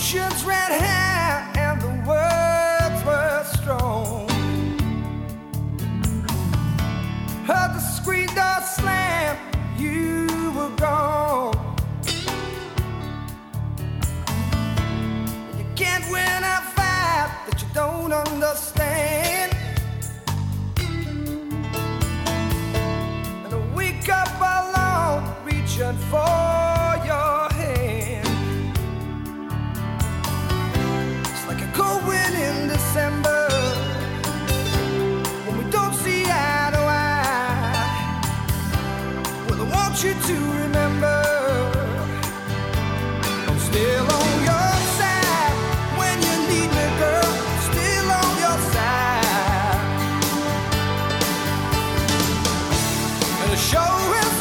Emotions ran high and the words were strong. Heard the screen door slam, you were gone. You can't win a fight that you don't understand. And I wake up alone, reaching for your hand. It's like a cold wind in December, when we don't see eye to eye. Well, I want you to remember, I'm still on your side. When you need me, girl, still on your side. And the show is